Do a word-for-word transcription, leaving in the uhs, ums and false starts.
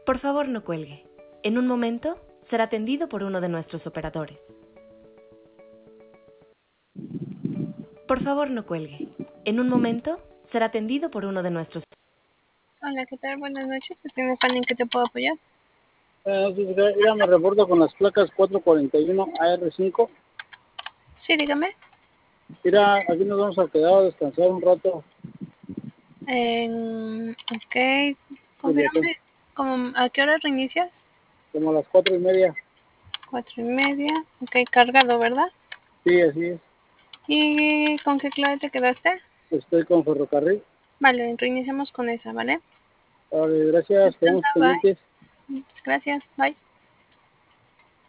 Por favor, no cuelgue. En un momento será atendido por uno de nuestros operadores. Por favor, no cuelgue. En un momento será atendido por uno de nuestros... Hola, ¿qué tal? Buenas noches. ¿Tienes Fanny en qué te puedo apoyar? Eh, sí, ya me reporto con las placas cuatro cuarenta y uno A R cinco. Sí, dígame. Mira, aquí nos vamos a quedar a descansar un rato. Eh, ok, confírame, ¿cómo, ¿a qué hora reinicias? Como a las cuatro y media. Cuatro y media, ok, cargado, ¿verdad? Sí, así es. ¿Y con qué clave te quedaste? Estoy con ferrocarril. Vale, reiniciamos con esa, ¿vale? Vale, gracias, quedamos Descansa, pendientes. bye. Gracias, bye.